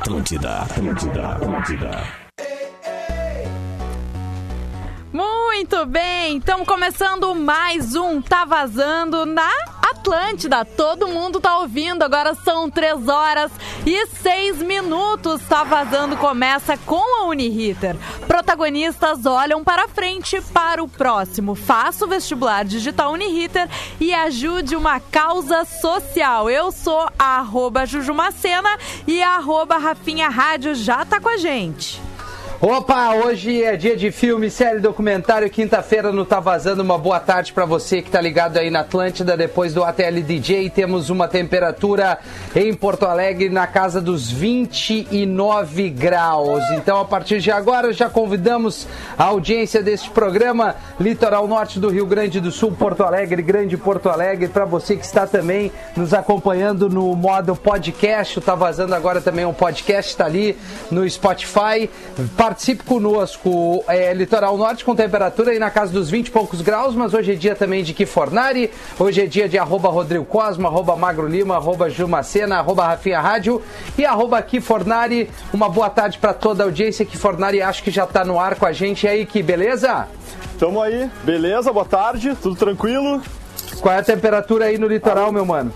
Atlântida. Muito bem, estamos começando mais um Tá Vazando na Atlântida. Todo mundo tá ouvindo, agora são 3h06. Tá Vazando começa com a Uniriter. Protagonistas olham para frente, para o próximo. Faça o vestibular digital Uniriter e ajude uma causa social. Eu sou a @Jujumacena e a @Rafinha Rádio já tá com a gente. Opa, hoje é dia de filme, série, documentário, quinta-feira no Tá Vazando. Uma boa tarde pra você que tá ligado aí na Atlântida. Depois do ATL DJ, temos uma temperatura em Porto Alegre na casa dos 29 graus. Então, a partir de agora, já convidamos a audiência deste programa, Litoral Norte do Rio Grande do Sul, Porto Alegre, Grande Porto Alegre, pra você que está também nos acompanhando no modo podcast. O Tá Vazando agora também é um podcast, tá ali no Spotify. Participe conosco, Litoral Norte com temperatura aí na casa dos 20 e poucos graus, mas hoje é dia também de Kifornari, hoje é dia de @Rodrigo Cosmo, @Magro Lima, @Jumacena, @Rafinha Rádio e @Kifornari. Uma boa tarde para toda a audiência. Kifornari acho que já tá no ar com a gente. E aí, que beleza? Tamo aí, beleza, boa tarde, tudo tranquilo? Qual é a temperatura aí no litoral, meu mano?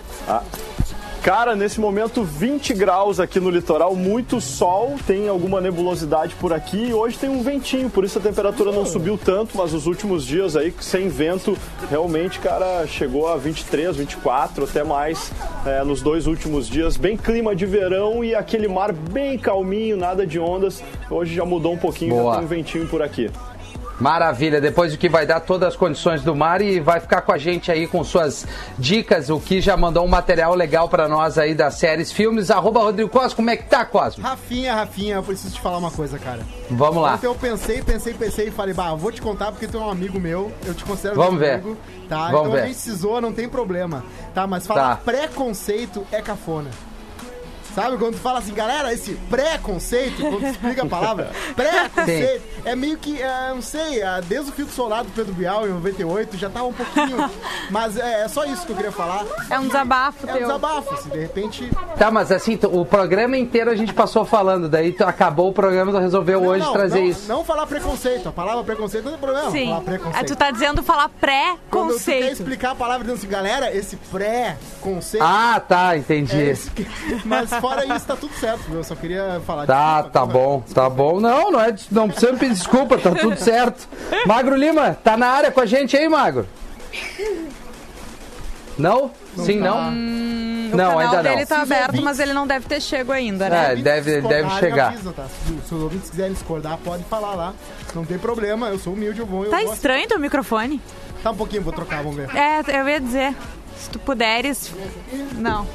Cara, nesse momento 20 graus aqui no litoral, muito sol, tem alguma nebulosidade por aqui e hoje tem um ventinho, por isso a temperatura não subiu tanto, mas os últimos dias aí, sem vento, realmente, cara, chegou a 23, 24, até mais nos dois últimos dias. Bem clima de verão e aquele mar bem calminho, nada de ondas. Hoje já mudou um pouquinho, Boa. Já tem um ventinho por aqui. Maravilha, depois o que vai dar todas as condições do mar e vai ficar com a gente aí com suas dicas. O que já mandou um material legal pra nós aí das séries, filmes. @Rodrigo Cosmo, como é que tá, Cosmo? Rafinha, eu preciso te falar uma coisa, cara. Vamos lá. Ontem eu pensei e falei, vou te contar porque tu é um amigo meu, eu te considero Vamos meu ver. amigo, tá? Vamos então ver. a gente se zoa, não tem problema, tá? Mas falar Tá. preconceito é cafona. Sabe, quando tu fala assim, galera, esse pré-conceito, quando tu explica a palavra, pré-conceito, é meio que, não sei, desde o Filtro Solar do Pedro Bial, em 98, já tava um pouquinho, mas é só isso que eu queria falar. É um desabafo É um desabafo, assim, de repente... Tá, mas assim, o programa inteiro a gente passou falando, daí acabou o programa, tu resolveu hoje trazer isso. Não falar preconceito, a palavra preconceito não tem problema, Sim. falar preconceito. Tu tá dizendo falar Quando tu quer pré-conceito. explicar a palavra dizendo assim, galera, esse pré-conceito... Ah, tá, entendi. é esse que... Mas fora isso, tá tudo certo, viu? Eu só queria falar Tá, desculpa, tá bom, tá bom. Não precisa me pedir desculpa, tá tudo certo. Magro Lima, tá na área com a gente aí, Magro? Não? Sim, tá. não? O Não, canal ainda dele não. tá Se os aberto, ouvintes- mas ele não deve ter chego ainda, né? É, deve chegar. Avisa, tá? Se os ouvintes quiserem discordar, pode falar lá. Não tem problema, eu sou humilde, eu vou... Tá estranho teu microfone? Tá um pouquinho, vou trocar, vamos ver. É, eu ia dizer. Se tu puderes... Não.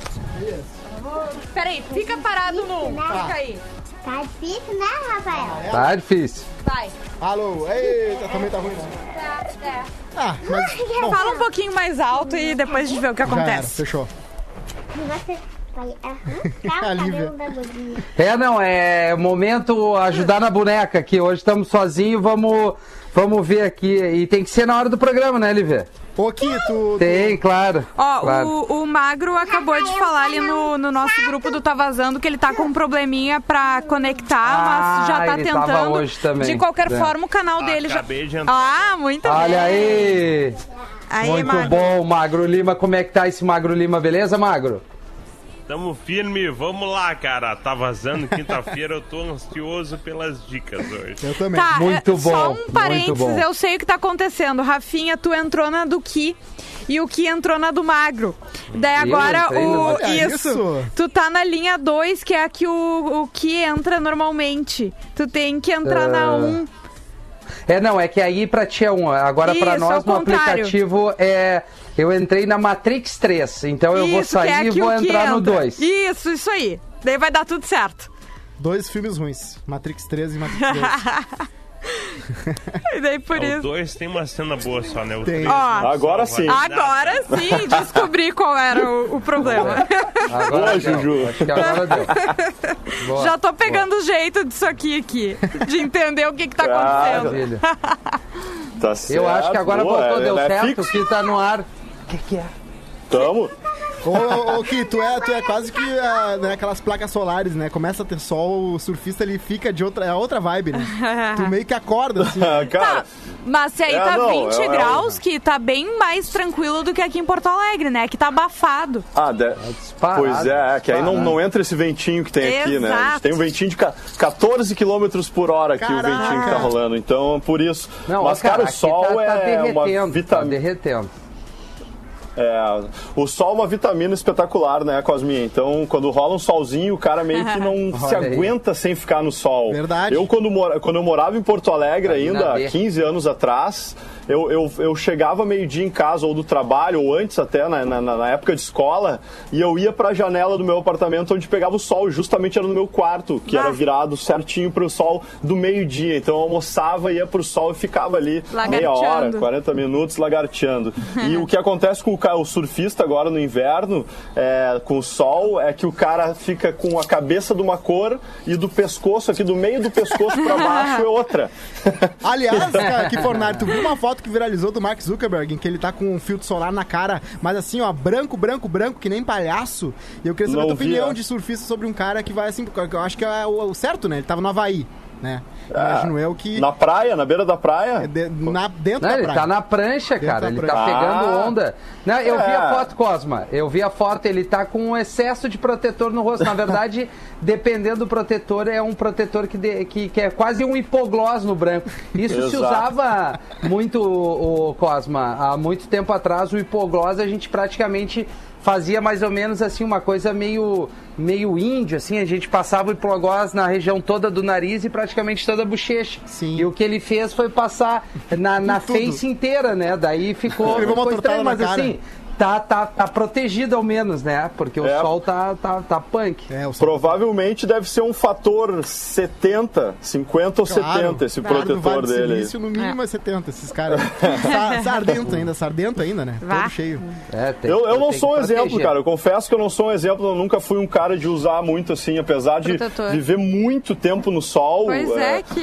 Peraí, fica parado no... Fica aí. Tá difícil, né, Rafael? Tá difícil. Vai. Alô, eita, também tá ruim. Ah, mas... Bom, Fala um pouquinho mais alto e depois a gente vê o que já era, acontece. fechou. Você vai arrancar o Alívio. cabelo da bolinha. É momento ajudar na boneca aqui. Hoje estamos sozinhos, vamos ver aqui. E tem que ser na hora do programa, né, Lívia? Ô, Kito, Tem, claro. Ó, claro. o Magro acabou de falar ali no nosso grupo do Tá Vazando que ele tá com um probleminha pra conectar, mas já tá ele tava tentando. hoje também. De qualquer É. forma, o canal dele já... Acabei de entrar. Ah, muito bem. Olha aí! Aí, Muito Magro. bom, Magro Lima. Como é que tá esse Magro Lima? Beleza, Magro? Tamo firme, vamos lá, cara. Tá vazando quinta-feira, eu tô ansioso pelas dicas hoje. eu também. Tá, Muito só bom, um muito parênteses, bom. eu sei o que tá acontecendo. Rafinha, tu entrou na do Ki e o Ki entrou na do Magro. Daí Eu agora entrei na do- Olha isso. isso. Tu tá na linha 2, que é a que o Ki entra normalmente. Tu tem que entrar na 1. É que aí pra ti é 1. Agora pra Isso, nós ao no contrário. aplicativo eu entrei na Matrix 3. Então eu vou Isso, que é sair e aqui vou o Ki entrar no entra. 2. Isso aí. Daí vai dar tudo certo. 2 filmes ruins, Matrix 3 e Matrix 2. E daí por O isso. 2 tem uma cena boa só, né? O Tem. 3 Ó, Agora sim. Agora sim descobri qual era o problema. Agora Boa, deu. Juju. Acho que agora deu. Boa, Já tô pegando o jeito disso aqui, de entender o que tá acontecendo. Maravilha. Tá certo. Eu acho que agora boa, voltou, deu é certo, fixo. que tá no ar. O que é? Tamo. Ô, Ki, tu é quase que né, aquelas placas solares, né? Começa a ter sol, o surfista ele fica de outra vibe, né? Tu meio que acorda, assim. Cara, Mas se aí tá 20 graus, que tá bem mais tranquilo do que aqui em Porto Alegre, né? Que tá abafado. Disparado, pois é, que aí não entra esse ventinho que tem aqui, né? A gente tem um ventinho de 14 km por hora aqui, o ventinho que tá rolando. Então, por isso. Não, mas, cara, o sol tá uma vitamina. Tá derretendo. O sol é uma vitamina espetacular, né, Cosminha? Então, quando rola um solzinho, o cara meio que não se aguenta sem ficar no sol. Verdade. Eu, quando eu morava em Porto Alegre ainda, há 15 anos atrás, eu chegava meio-dia em casa, ou do trabalho, ou antes até, na época de escola, e eu ia pra janela do meu apartamento onde pegava o sol, justamente era no meu quarto, que era virado certinho pro sol do meio-dia. Então eu almoçava, ia pro sol e ficava ali meia hora, 40 minutos lagarteando. E o que acontece com o surfista agora no inverno, com o sol, é que o cara fica com a cabeça de uma cor e do pescoço, aqui do meio do pescoço pra baixo é outra. Aliás, cara, que Fornari, tu viu uma foto que viralizou do Mark Zuckerberg, em que ele tá com um filtro solar na cara, mas assim, ó, branco, que nem palhaço. E eu queria saber a tua opinião de surfista sobre um cara que vai assim, porque eu acho que é o certo, né? Ele tava no Havaí, né? Imagino eu que... Na praia, na beira da praia? Dentro da ele praia. Tá na prancha, cara. Ele tá pegando onda. Não, eu vi a foto, Cosma. Eu vi a foto, ele tá com um excesso de protetor no rosto. Na verdade, dependendo do protetor, é um protetor que é quase um hipoglós no branco. Isso se usava muito, o Cosma. Há muito tempo atrás, o hipoglós a gente praticamente fazia mais ou menos assim uma coisa meio índio, assim, a gente passava o hipoglós na região toda do nariz e praticamente toda a bochecha. Sim. E o que ele fez foi passar na face inteira, né? Daí ficou estranho, mas assim, tá protegido ao menos, né? Porque o sol tá punk. Provavelmente deve ser um fator 50 ou 70 esse protetor dele. Isso no mínimo é 70, esses caras. Sardento ainda, né? Todo cheio. Eu não sou um exemplo, cara. Eu confesso que eu não sou um exemplo. Eu nunca fui um cara de usar muito assim, apesar de viver muito tempo no sol. Pois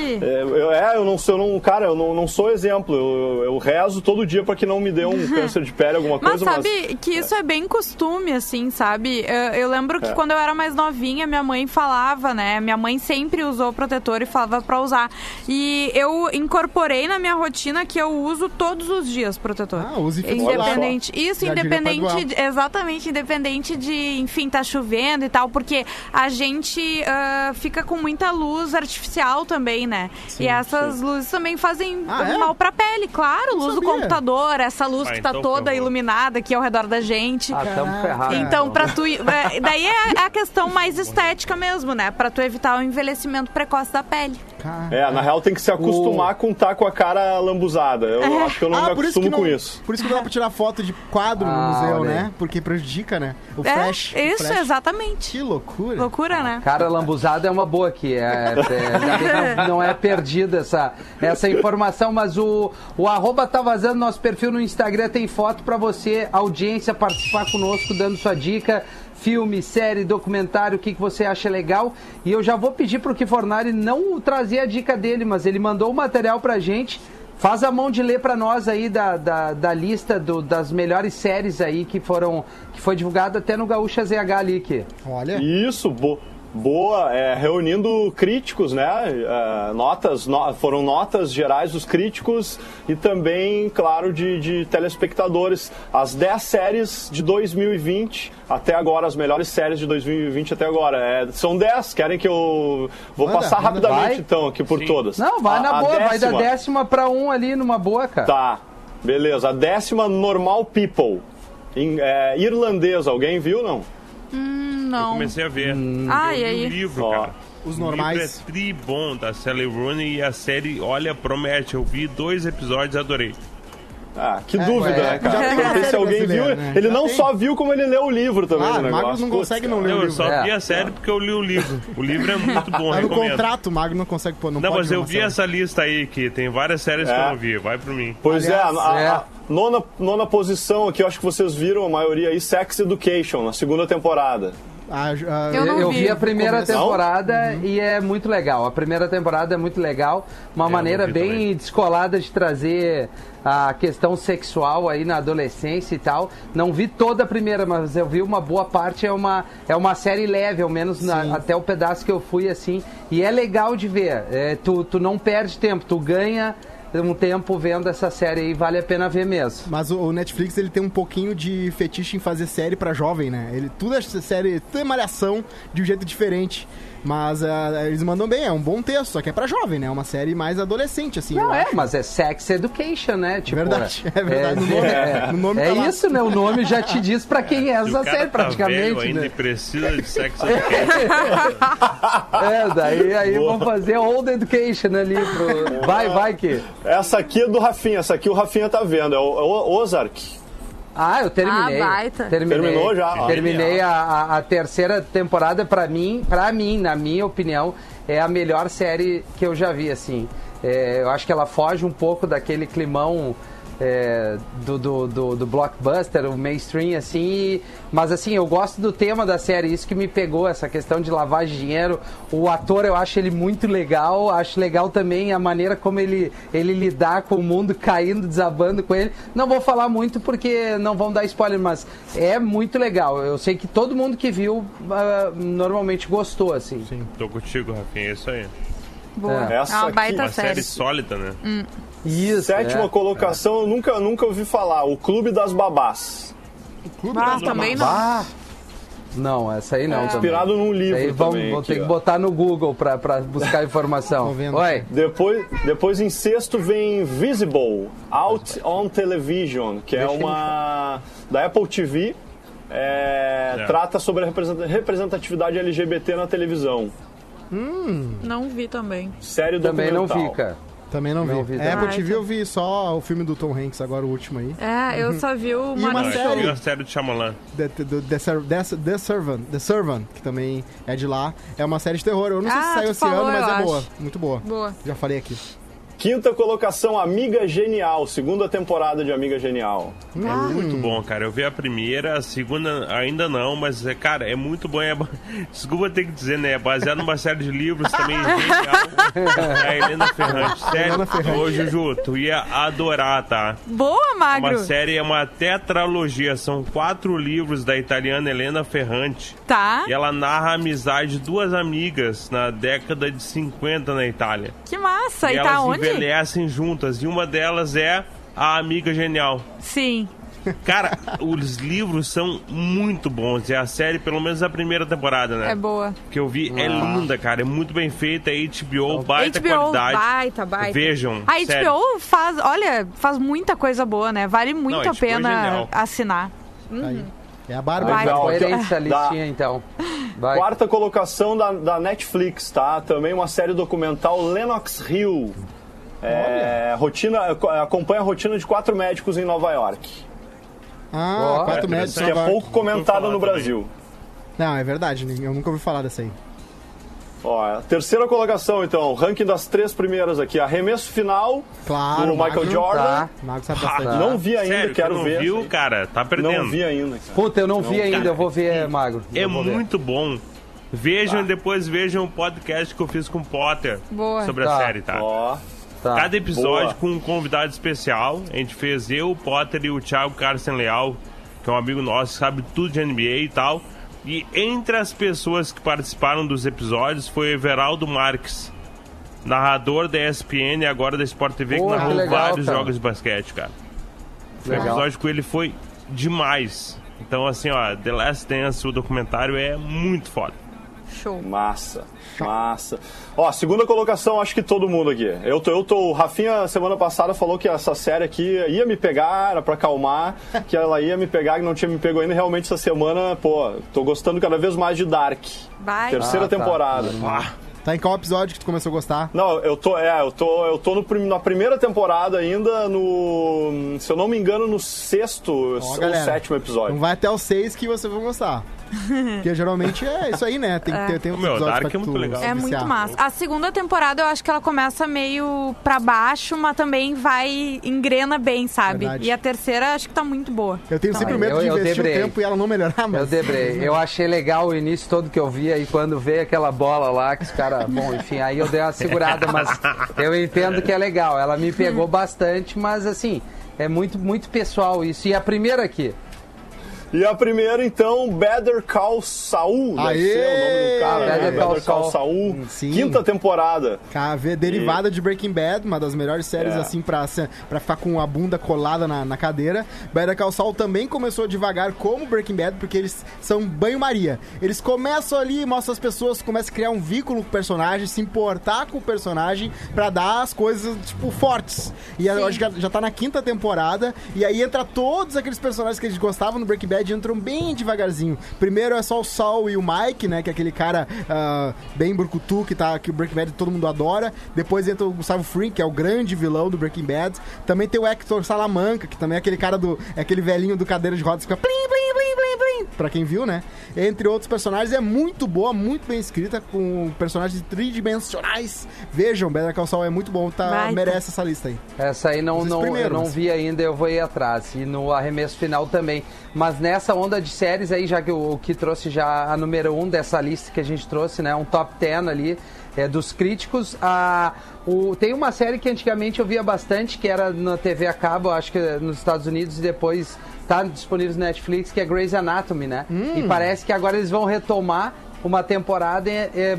eu não sou exemplo. Eu rezo todo dia pra que não me dê um câncer de pele, alguma coisa. Mas sabe que isso é bem costume, assim, sabe? Eu lembro que quando eu era mais novinha, minha mãe falava, né? Minha mãe sempre usou protetor e falava pra usar. E eu incorporei na minha rotina que eu uso todos os dias protetor. Use independente. Isso, exatamente, independente de, enfim, tá chovendo e tal, porque a gente fica com muita luz artificial também, né? Sim, e essas luzes também fazem mal pra pele, claro. Luz do computador, essa luz que tá toda iluminada aqui ao redor da gente. Tamo ferrado. Então, pra tu... daí é a questão mais estética mesmo, né? Pra tu evitar o envelhecimento precoce da pele. Na real tem que se acostumar com estar com a cara lambuzada. Eu acho que eu não me acostumo com isso. Por isso que não dá pra tirar foto de quadro no museu, né? Porque prejudica, né? O flash. Isso, exatamente. Que loucura. Loucura, né? Cara lambuzada é uma boa aqui. Não é perdida essa informação, mas o arroba tá vazando, nosso perfil no Instagram tem foto pra você, audiência, participar conosco, dando sua dica. Filme, série, documentário, o que você acha legal. E eu já vou pedir pro Kifornari não trazer a dica dele, mas ele mandou o material pra gente. Faz a mão de ler pra nós aí da lista das melhores séries aí que foi divulgada até no Gaúcha ZH ali, Ki. Olha. Isso, boa, reunindo críticos, né? Foram notas gerais dos críticos e também, claro, de telespectadores. As 10 séries de 2020 até agora, as melhores séries de 2020 até agora. São 10, querem que eu... Vou passar rapidamente, então, aqui por todas. Não, vai na boa, vai da 10ª pra 1 ali, numa boa, cara. Tá, beleza. A 10ª, Normal People. Irlandesa, alguém viu, não? Não. Eu comecei a ver. E aí? O livro, cara. Os normais. O livro é tribom da Sally Rooney e a série, olha, promete. Eu vi 2 episódios e adorei. Que dúvida, né, cara? Não sei se alguém viu. Né? Ele não só viu, como ele leu o livro também. O Magno não consegue não ler o livro. Eu só vi a série porque eu li o livro. O livro é muito bom, recomendo. No contrato, o Magno não consegue pôr. Não, mas eu vi essa lista aí, que tem várias séries que eu não vi. Vai por mim. Pois a nona posição aqui, eu acho que vocês viram a maioria aí, Sex Education, na 2ª temporada. Eu vi a primeira começo. temporada e é muito legal. A primeira temporada é muito legal. Uma maneira não vi bem também. descolada de trazer a questão sexual aí na adolescência e tal. Não vi toda a primeira, mas eu vi uma boa parte. É uma série leve, ao menos até o pedaço que eu fui, assim. E é legal de ver. Tu não perde tempo, tu ganha um tempo vendo essa série aí, vale a pena ver mesmo. Mas o Netflix, ele tem um pouquinho de fetiche em fazer série pra jovem, né? Tudo é série, tudo é malhação de um jeito diferente. Mas eles mandam bem, é um bom texto, só que é pra jovem, né? É uma série mais adolescente, assim. Não, eu acho. mas é Sex Education, né? Tipo, Verdade, é verdade. No nome tá lá. isso, né? O nome já te diz pra quem é Se essa o cara série, tá praticamente, velho ainda né? e precisa de sexo education. Daí vamos fazer Old Education ali pro... Vai que... Essa aqui é do Rafinha, essa aqui o Rafinha tá vendo, é o Ozark. Eu terminei. baita. Terminou já? Terminei a terceira temporada, pra mim, na minha opinião, é a melhor série que eu já vi, assim. Eu acho que ela foge um pouco daquele climão do blockbuster, o mainstream, assim, mas assim, eu gosto do tema da série, isso que me pegou, essa questão de lavagem de dinheiro. O ator, eu acho ele muito legal, acho legal também a maneira como ele lidar com o mundo caindo, desabando com ele. Não vou falar muito porque não vão dar spoiler, mas é muito legal. Eu sei que todo mundo que viu normalmente gostou, assim. Sim. Tô contigo, Rafinha, é isso aí. Boa. Essa É uma aqui- baita Uma série série. sólida, né? Isso, Sétima colocação, eu nunca ouvi falar, o Clube das Babás. Também não. Não, essa aí não. também. Inspirado num livro Aí também. vou aqui, ter que ó. botar no Google pra buscar informação. Tô vendo. Oi. Depois em sexto vem Visible, Out on Television, que é uma da Apple TV, trata sobre a representatividade LGBT na televisão. Não vi também. Série Também não documental. fica. Também não Não vi. vi Apple também. TV eu vi só o filme do Tom Hanks, agora o último aí. Eu só vi uma uma Eu série. vi a série do Shyamalan. The Servant, que também é de lá. É uma série de terror. Eu não sei se Ah, saiu tu esse ano, falou, mas eu é boa. acho. Muito boa. Boa. Já falei aqui. Quinta colocação, Amiga Genial, segunda temporada de Amiga Genial. É muito bom, cara. Eu vi a primeira, a segunda ainda não, mas, cara, é muito bom. Desculpa ter que dizer, né? É baseado numa série de livros também genial. É a Helena Ferrante. Sério, Helena Ferrante. ô Juju, tu ia adorar, tá? Boa, Magro. Uma série, é uma tetralogia. São 4 livros da italiana Helena Ferrante. Tá. E ela narra a amizade de 2 amigas na década de 50 na Itália. Que massa. E elas tá onde? envelhecem juntas. E uma delas é a Amiga Genial. Sim. Cara, os livros são muito bons. E a série, pelo menos a primeira temporada, né? É boa. Que eu vi, é linda, cara. É muito bem feita. HBO, baita qualidade. Baita. Vejam, A sério. HBO faz muita coisa boa, né? Vale muito Não, a HBO é pena genial. assinar. Aí. É a Bárbara. Vai. Legal. Coerência a Da- listinha, então. Vai. Quarta colocação da Netflix, tá? Também uma série documental, Lenox Hill. Acompanha a rotina de 4 médicos em Nova York. Ó, 4 médicos. Que é Nova York. pouco comentada no também. Brasil. Não, é verdade. Eu nunca ouvi falar dessa aí. Ó, terceira colocação, então. Ranking das 3 primeiras aqui. Arremesso final Claro, do Michael Magro. Jordan. Tá. Mago sabe bastante. Não vi ainda, Sério, quero tu não ver. viu, essa aí. cara? Tá perdendo. Não vi ainda, cara. Puta, eu não vi ainda, cara, eu vou ver, Magro. É Eu vou ver. muito bom. Vejam e depois vejam o podcast que eu fiz com o Potter Boa. sobre Tá. a série, tá? Ó, Tá. Cada episódio Boa. com um convidado especial. A gente fez eu, o Potter e o Thiago Carsten Leal, que é um amigo nosso, que sabe tudo de NBA e tal. E entre as pessoas que participaram dos episódios foi o Everaldo Marques, narrador da ESPN e agora da Sport TV, Pô, que narrou que legal, vários cara. jogos de basquete, cara. O Legal. episódio com ele foi demais. Então, assim, ó, The Last Dance, o documentário é muito foda. Show. massa. Ó, segunda colocação, acho que todo mundo aqui. O Rafinha, semana passada, falou que essa série aqui ia me pegar, era pra acalmar, que ela ia me pegar, que não tinha me pego ainda. Realmente, essa semana, pô, tô gostando cada vez mais de Dark. Vai. Terceira tá. temporada. Tá em qual episódio que tu começou a gostar? Não, eu tô na primeira temporada ainda, se eu não me engano, no sexto ou galera, sétimo episódio. Então vai até o 6 que vocês vão gostar. Porque geralmente é isso aí, né? Tem que ter um Meu, episódio Dark pra é muito tu legal. É muito viciar. massa. A segunda temporada eu acho que ela começa meio pra baixo, mas também engrena bem, sabe? Verdade. E a terceira acho que tá muito boa. Eu tenho sempre medo de eu investir o debrei. tempo e ela não melhorar, mas... Eu debrei. Eu achei legal o início todo que eu vi, aí quando veio aquela bola lá, que os caras... Bom, enfim, aí eu dei uma segurada, mas eu entendo que é legal. Ela me pegou bastante, mas assim, é muito, muito pessoal isso. E a primeira aqui? E a primeira, então, Better Call Saul. Deve Aê! ser o nome do cara, né? Better Call Better Call Saul. Sim. Quinta temporada. KV, derivada de Breaking Bad, uma das melhores séries, assim, pra ficar com a bunda colada na cadeira. Better Call Saul também começou devagar como Breaking Bad, porque eles são banho-maria. Eles começam ali, mostram as pessoas, começam a criar um vínculo com o personagem, se importar com o personagem, pra dar as coisas, tipo, fortes. E hoje já tá na quinta temporada, e aí entra todos aqueles personagens que eles gostavam no Breaking Bad, entram bem devagarzinho. Primeiro é só o Saul e o Mike, né? Que é aquele cara bem brucutu, que o Breaking Bad todo mundo adora. Depois entra o Gustavo Fring, que é o grande vilão do Breaking Bad. Também tem o Hector Salamanca, que também é aquele cara aquele velhinho do cadeira de rodas que fica plim, plim, plim, plim, plim. Pra quem viu, né? Entre outros personagens, é muito boa, muito bem escrita, com personagens tridimensionais. Vejam, Better Call Saul é muito bom, merece essa lista aí. Essa aí eu não vi ainda, eu vou ir atrás. E no arremesso final também. Mas nessa onda de séries aí, já que o que trouxe já a número 1 dessa lista que a gente trouxe, né? Um top 10 ali dos críticos. Tem uma série que antigamente eu via bastante, que era na TV a cabo, acho que nos Estados Unidos, e depois tá disponível no Netflix, que é Grey's Anatomy, né? E parece que agora eles vão retomar uma temporada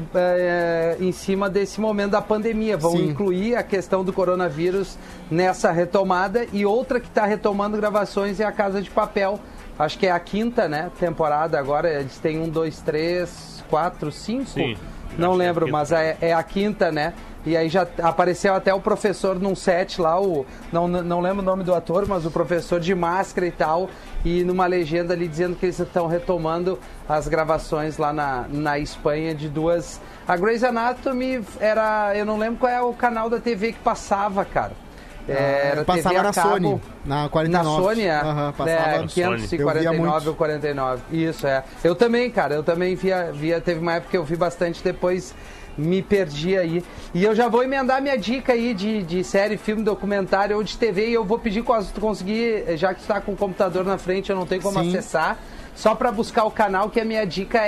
em cima desse momento da pandemia. Vão incluir a questão do coronavírus nessa retomada. E outra que está retomando gravações é a Casa de Papel. Acho que é a quinta, né, temporada agora. Eles têm 1, 2, 3, 4, 5? Sim. Não lembro, mas é a quinta, né? E aí já apareceu até o professor num set lá, não lembro o nome do ator, mas o professor de máscara e tal, e numa legenda ali dizendo que eles estão retomando as gravações lá na Espanha de duas... A Grey's Anatomy eu não lembro qual é o canal da TV que passava, cara. Era passava TV na a cabo, Sony, na 49. Na Sony, passava 549 ou 49. Isso, Eu também, cara, via, teve uma época que eu vi bastante, depois me perdi aí. E eu já vou emendar minha dica aí de série, filme, documentário ou de TV, e eu vou pedir se tu conseguir, já que tu tá com o computador na frente, eu não tenho como acessar, só pra buscar o canal, que a minha dica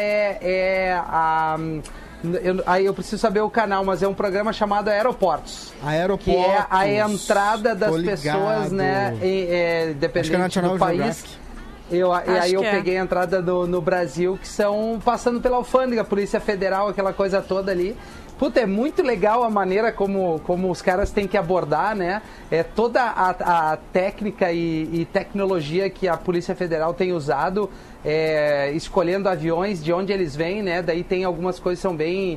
aí eu preciso saber o canal, mas é um programa chamado Aeroportos. Que é a entrada das pessoas, né? Dependendo do país. Aí eu peguei a entrada no Brasil, que são passando pela alfândega, Polícia Federal, aquela coisa toda ali. Puta, é muito legal a maneira como os caras têm que abordar, né? Toda a técnica e tecnologia que a Polícia Federal tem usado, escolhendo aviões, de onde eles vêm, né? Daí tem algumas coisas que são bem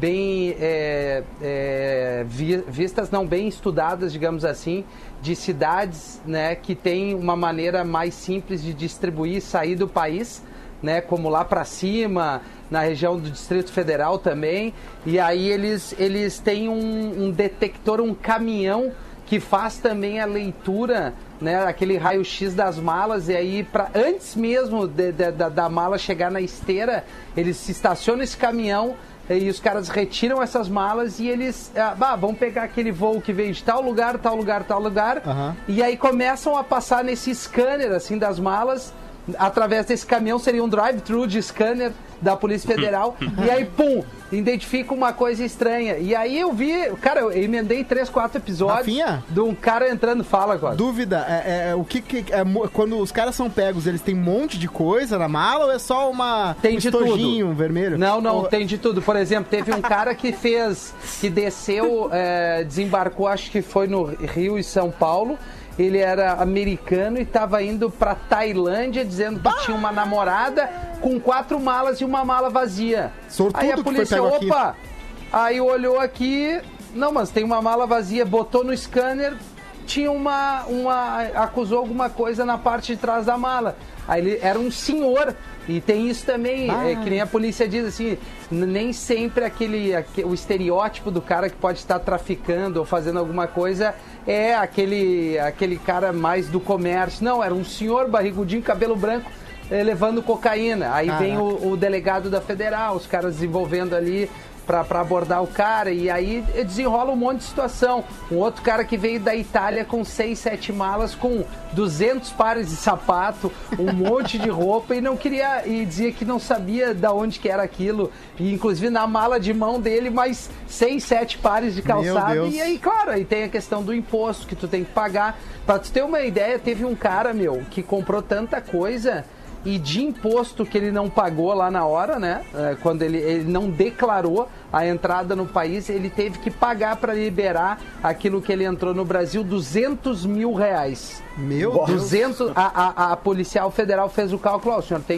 vistas, não bem estudadas, digamos assim, de cidades, né, que tem uma maneira mais simples de distribuir e sair do país, né, como lá para cima, na região do Distrito Federal também, e aí eles têm um detector, um caminhão que faz também a leitura, né, aquele raio-x das malas, e aí antes mesmo da mala chegar na esteira, eles se estacionam esse caminhão e os caras retiram essas malas e eles vão pegar aquele voo que veio de tal lugar, e aí começam a passar nesse scanner assim das malas. Através desse caminhão seria um drive-thru de scanner da Polícia Federal, e aí, pum, identifica uma coisa estranha. E aí eu vi, cara, eu emendei 3, 4 episódios Rafinha? de um cara entrando, fala agora. Dúvida, o que quando os caras são pegos, eles têm um monte de coisa na mala ou é só tem um de estojinho tudo. Vermelho? Não, tem de tudo. Por exemplo, teve um cara que desceu, desembarcou, acho que foi no Rio e São Paulo. Ele era americano e estava indo para Tailândia, dizendo que tinha uma namorada com 4 malas e uma mala vazia. Sortudo. Aí a polícia, aí olhou aqui, não, mas tem uma mala vazia, botou no scanner, tinha acusou alguma coisa na parte de trás da mala. Aí ele era um senhor. E tem isso também, que nem a polícia diz assim, nem sempre o estereótipo do cara que pode estar traficando ou fazendo alguma coisa é aquele cara mais do comércio. Não, era um senhor barrigudinho, cabelo branco, levando cocaína. Aí vem o delegado da Federal, os caras desenvolvendo ali pra abordar o cara, e aí desenrola um monte de situação. Um outro cara que veio da Itália com 6, 7 malas, com 200 pares de sapato, um monte de roupa, e não queria, e dizia que não sabia da onde que era aquilo, e inclusive na mala de mão dele mais 6, 7 pares de calçado. E aí, claro, aí tem a questão do imposto que tu tem que pagar. Pra tu ter uma ideia, teve um cara, que comprou tanta coisa e de imposto que ele não pagou lá na hora, né? Quando ele não declarou a entrada no país, ele teve que pagar para liberar aquilo que ele entrou no Brasil, R$200 mil. Meu Deus! 200, a policial federal fez o cálculo, o senhor tem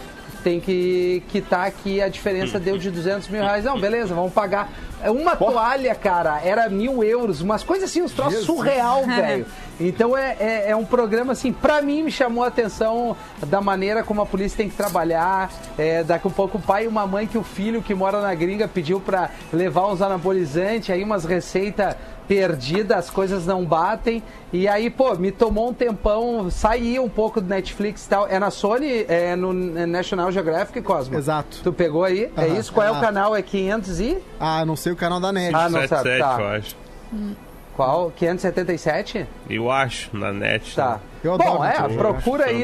que quitar aqui, a diferença deu de R$200 mil. Não, beleza, vamos pagar. Uma toalha, cara, era €1.000, umas coisas assim, uns troços surreal, velho. Então é um programa assim, pra mim me chamou a atenção da maneira como a polícia tem que trabalhar. Daqui a pouco o pai e uma mãe que o filho que mora na gringa pediu pra levar uns anabolizantes, aí umas receitas perdidas, as coisas não batem. E aí, pô, me tomou um tempão sair um pouco do Netflix e tal. É na Sony, é no National Geographic, Cosmo? Exato. Tu pegou aí? É isso? Qual é o canal? É 500 e? Ah, não sei o canal da NET. Ah, não sabe, tá. eu acho. Qual? 577? Eu acho, na NET. Tá. Eu Bom, adoro procura aí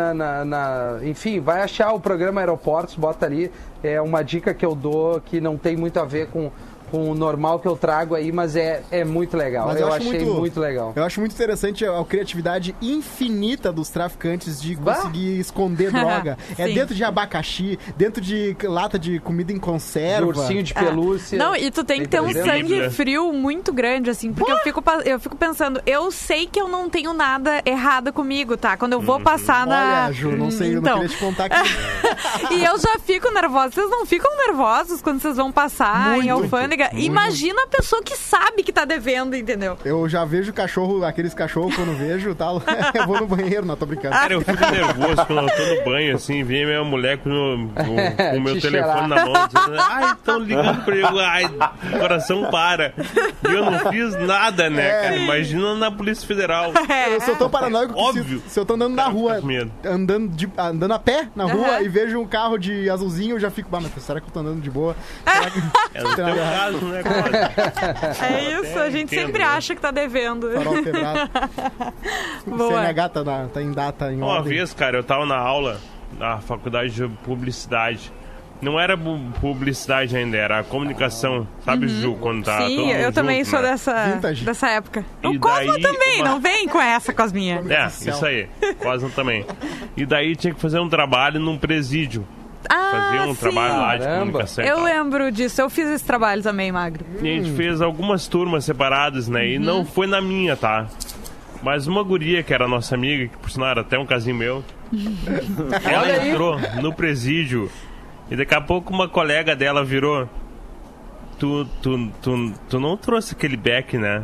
enfim, vai achar o programa Aeroportos, bota ali. É uma dica que eu dou que não tem muito a ver com o normal que eu trago aí, mas é muito legal. Mas eu achei muito legal. Eu acho muito interessante a criatividade infinita dos traficantes de conseguir esconder droga. É dentro de abacaxi, dentro de lata de comida em conserva. De ursinho de pelúcia. Não, e tu tem que ter um sangue frio muito grande, assim, porque eu fico pensando, eu sei que eu não tenho nada errado comigo, tá? Quando eu vou passar na... Olha, Ju, não sei, eu não queria te contar que... E eu já fico nervosa. Vocês não ficam nervosos quando vocês vão passar em alfândega? Imagina a pessoa que sabe que tá devendo, entendeu? Eu já vejo aqueles cachorros quando vejo, tá? Eu vou no banheiro, não, tô brincando. Cara, eu fico nervoso quando eu tô no banho, assim, vem minha mulher com o meu telefone na mão, dizendo, estão ligando pra eu, o coração para. E eu não fiz nada, né, cara? Imagina na Polícia Federal. Eu sou tão paranoico que óbvio. Se eu tô andando na rua, andando a pé na rua e vejo um carro de azulzinho, eu já fico, mas será que eu tô andando de boa? Será que... É no teu caso, né, É isso, a gente sempre acha que tá devendo. Farol quebrado. O CNH tá em data em Uma ordem. vez, cara, eu tava na aula na faculdade de publicidade. Não era publicidade ainda, era a comunicação. Sabe, Ju, quando tá todo Sim, mundo eu também junto, sou né? dessa época. E O Cosmo daí, também, não vem com essa, Cosminha. Isso aí, Cosmo também. E daí tinha que fazer um trabalho num presídio. Fazer um trabalho lá de comunicação. Eu lembro disso, eu fiz esse trabalho também, Magro. E a gente fez algumas turmas separadas, né? E não foi na minha, tá? Mas uma guria, que era nossa amiga, que por sinal era até um casinho meu, ela entrou no presídio e daqui a pouco uma colega dela virou: Tu não trouxe aquele beck, né?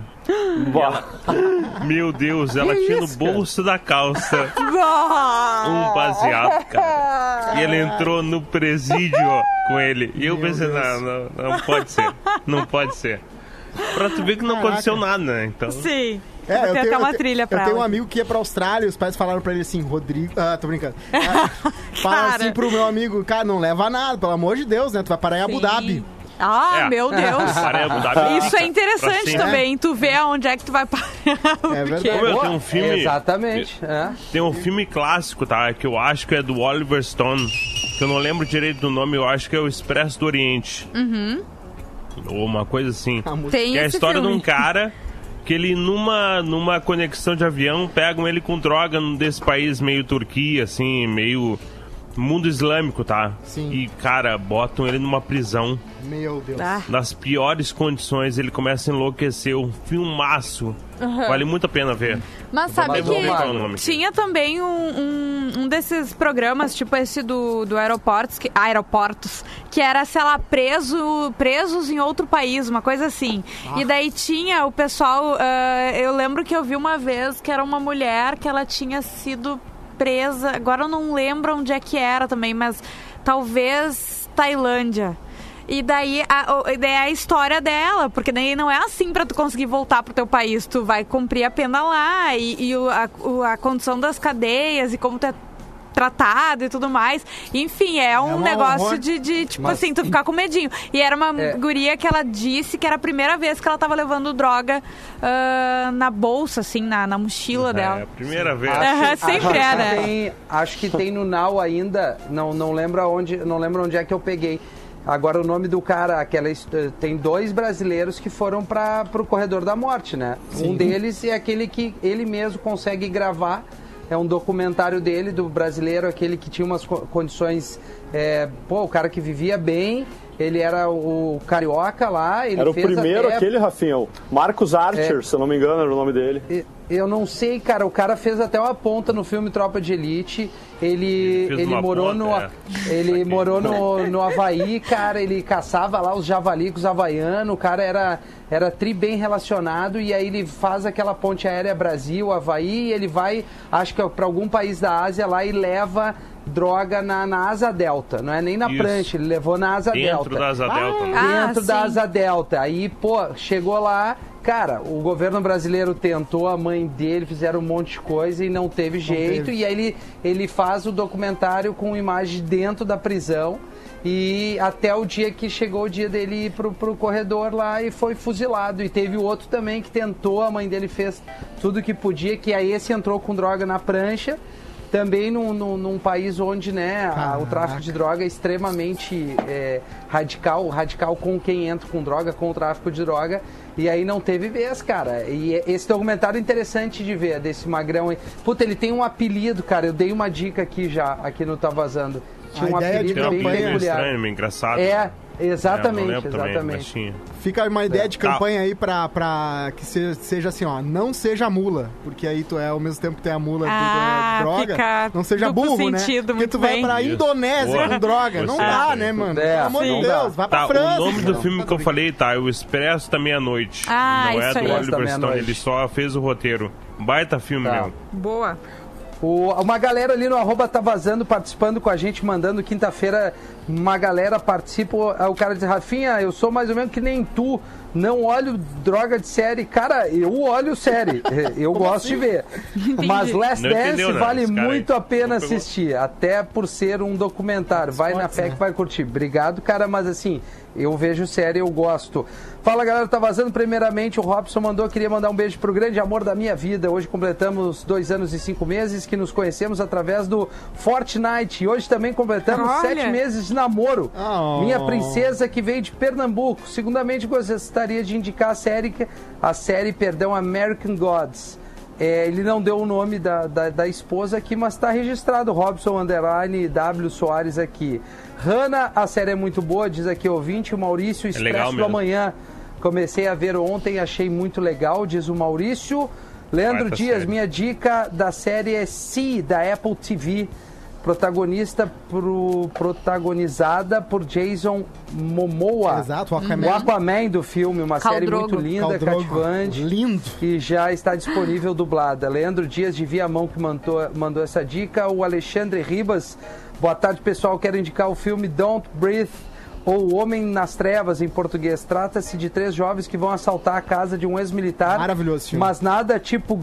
Meu Deus, ela tinha no bolso da calça um baseado, cara. E ela entrou no presídio com ele. E eu pensei, não pode ser. Não pode ser. Pra tu ver que não aconteceu nada, né? Então... Sim. Tem até uma trilha pra ela. Eu tenho um amigo que ia pra Austrália e os pais falaram pra ele assim, Rodrigo... tô brincando. Fala assim pro meu amigo, cara, não leva nada, pelo amor de Deus, né? Tu vai parar em Abu Dhabi. Meu Deus. Isso é interessante também. Tu vê aonde é que tu vai parar. É verdade. Tem um filme... Exatamente. Tem um filme clássico, tá? Que eu acho que é do Oliver Stone. Que eu não lembro direito do nome. Eu acho que é o Expresso do Oriente. Ou uma coisa assim. Tem que é a história filme. de um cara... Que ele, numa conexão de avião, pegam ele com droga num desse país meio Turquia, assim, meio mundo islâmico, tá? Sim. E, cara, botam ele numa prisão. Meu Deus. Nas piores condições, ele começa a enlouquecer. Um filmaço. Vale muito a pena ver. Mas sabe que tinha também um desses programas, tipo esse do Aeroportos, que era, sei lá, presos em outro país, uma coisa assim. E daí tinha o pessoal... eu lembro que eu vi uma vez que era uma mulher que ela tinha sido presa... Agora eu não lembro onde é que era também, mas talvez Tailândia. E daí a história dela, porque daí não é assim pra tu conseguir voltar pro teu país, tu vai cumprir a pena lá, e a condição das cadeias e como tu é tratado e tudo mais. Enfim, é um negócio horror. de tipo assim, tu ficar com medinho. E era uma guria que ela disse que era a primeira vez que ela tava levando droga na bolsa, assim, na mochila dela. É a primeira vez. Sempre é, né? Acho que tem no Now ainda, não lembro onde é que eu peguei. Agora o nome do cara, tem 2 brasileiros que foram pro Corredor da Morte, né? Sim. Um deles é aquele que ele mesmo consegue gravar. É um documentário dele, do brasileiro, aquele que tinha umas condições... o cara que vivia bem, ele era o carioca lá. Ele era o fez primeiro aquele, Rafinha, Marcos Archer, se eu não me engano, era o nome dele. Eu não sei, cara, o cara fez até uma ponta no filme Tropa de Elite. Ele morou no Havaí, cara, ele caçava lá os javalicos havaianos, o cara era tri bem relacionado, e aí ele faz aquela ponte aérea Brasil-Havaí, e ele vai, acho que é para algum país da Ásia lá, e leva droga na asa delta, não é nem na prancha, ele levou na asa delta. Dentro da asa delta. Dentro da asa delta. Aí, chegou lá, cara, o governo brasileiro tentou, a mãe dele, fizeram um monte de coisa e não teve jeito. E aí ele faz o documentário com imagem dentro da prisão. E até o dia que chegou o dia dele ir pro corredor lá e foi fuzilado. E teve o outro também que tentou, a mãe dele fez tudo que podia, que aí esse entrou com droga na prancha. Também num país onde, né, o tráfico de droga é extremamente radical com quem entra com droga, com o tráfico de droga. E aí não teve vez, cara. E esse documentário é interessante de ver, desse magrão. Puta, ele tem um apelido, cara. Eu dei uma dica aqui no Tá Vazando. Tinha um apelido bem peculiar. Estranho, meio engraçado. Exatamente. Também, fica uma ideia de campanha aí pra que seja assim, ó, não seja mula, porque aí tu ao mesmo tempo que tem a mula da droga, não seja burro, né? Porque tu vai pra Indonésia com droga, não dá, né, mano? Pelo amor de Deus, vai pra França. O nome do filme que eu falei, O Expresso da Meia-Noite. Não é do Oliver Stone, ele só fez o roteiro. Baita filme mesmo. Boa. Uma galera ali no @ Tá Vazando participando com a gente, mandando quinta-feira, uma galera participa, o cara diz, Rafinha, eu sou mais ou menos que nem tu, não olho droga de série. Cara, eu olho série, eu gosto de ver. Mas Last Dance vale muito a pena assistir, até por ser um documentário. Vai na fé que vai curtir. Obrigado, cara, mas assim, eu vejo série, eu gosto. Fala, galera, Tá Vazando. Primeiramente, o Robson queria mandar um beijo pro grande amor da minha vida. Hoje completamos 2 anos e 5 meses que nos conhecemos através do Fortnite. E hoje também completamos 7 meses de namoro. Minha princesa que veio de Pernambuco. Segundamente, gostaria de indicar a série American Gods. Ele não deu o nome da esposa aqui, mas está registrado, Robson _W Soares aqui. Hannah, a série é muito boa, diz aqui o ouvinte. O Maurício, Expresso do Amanhã. Comecei a ver ontem, achei muito legal, diz o Maurício. Leandro Dias, série. Minha dica da série é Si, da Apple TV. Protagonizada por Jason Momoa. Exato, o Aquaman do filme, uma série muito linda, cativante. Lindo. E já está disponível dublada. Leandro Dias de Viamão que mandou essa dica. O Alexandre Ribas, boa tarde, pessoal. Quero indicar o filme Don't Breathe, ou Homem nas Trevas, em português. Trata-se de 3 jovens que vão assaltar a casa de um ex-militar. Maravilhoso filme. Mas nada tipo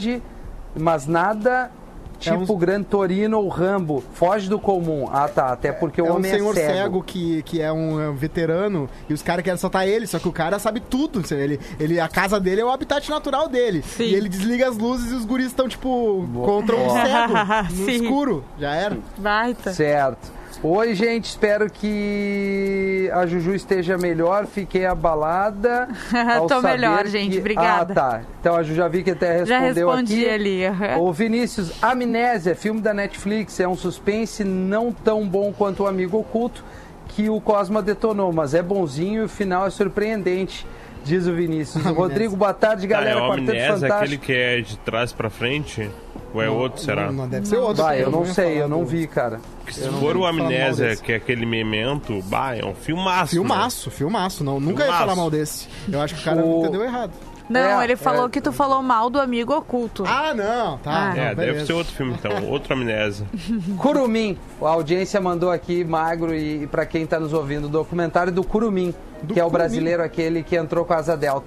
Gran Torino ou Rambo. Foge do comum. Até porque o homem é cego. É um senhor cego que é um veterano e os caras querem assaltar ele, só que o cara sabe tudo. A casa dele é o habitat natural dele. Sim. E ele desliga as luzes e os guris estão, contra um cego, no escuro. Já era. Baita. Certo. Oi, gente, espero que a Juju esteja melhor, fiquei abalada. Tô melhor, gente, obrigada. Tá. Então a Juju já vi que até respondeu aqui. Já respondi ali. O Vinícius, Amnésia, filme da Netflix, é um suspense não tão bom quanto O Amigo Oculto, que o Cosma detonou, mas é bonzinho e o final é surpreendente, diz o Vinícius. Rodrigo, boa tarde, galera. O Amnésia é aquele que é de trás pra frente? Ou é outro, será? Não deve ser outro. Eu não sei, eu não vi, cara. Se for o Amnésia, que é aquele Memento, é um filmaço. Filmaço. Nunca ia falar mal desse. Eu acho que o cara entendeu errado. Não, ele falou que tu falou mal do Amigo Oculto. Não, tá. Deve ser outro filme, então. Outro Amnésia. Curumim. A audiência mandou aqui, Magro, e pra quem tá nos ouvindo, o documentário do Curumim, que é o brasileiro aquele que entrou com a asa delta.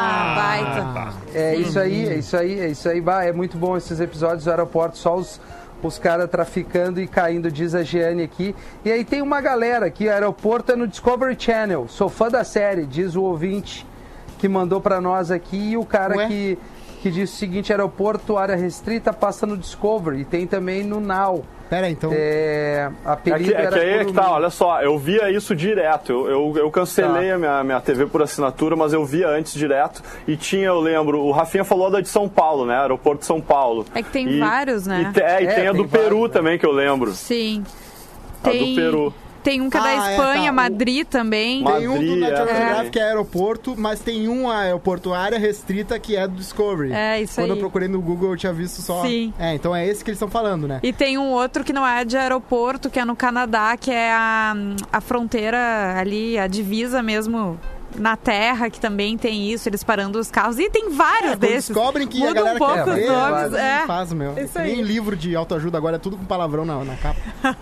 Baita. É isso aí. É muito bom esses episódios do aeroporto, só os caras traficando e caindo, diz a Giane aqui. E aí tem uma galera aqui, o aeroporto é no Discovery Channel. Sou fã da série, diz o ouvinte que mandou pra nós aqui. E o cara que diz o seguinte, aeroporto, área restrita, passa no Discovery. E tem também no Now. Pera aí, então. Apelido era aí que tá, olha só, eu via isso direto. Eu cancelei a minha TV por assinatura, mas eu via antes direto. E tinha, eu lembro, o Rafinha falou da de São Paulo, né? Aeroporto de São Paulo. É que tem vários, né? E tem a do Peru vários, também, que eu lembro. Sim. A do Peru. Tem um que é da Espanha, Madrid também. Tem um do National Geographic que é aeroporto, mas tem um aeroporto área restrita que é do Discovery. É, isso Quando aí. eu procurei no Google eu tinha visto só... Sim. Então é esse que eles estão falando, né? E tem um outro que não é de aeroporto, que é no Canadá, que é a fronteira ali, a divisa mesmo... Na Terra, que também tem isso, eles parando os carros. E tem vários desses. Descobrem que muda a galera um pouco quer os ver, nomes. faz, meu. Isso Nem aí. livro de autoajuda agora, é tudo com palavrão na capa.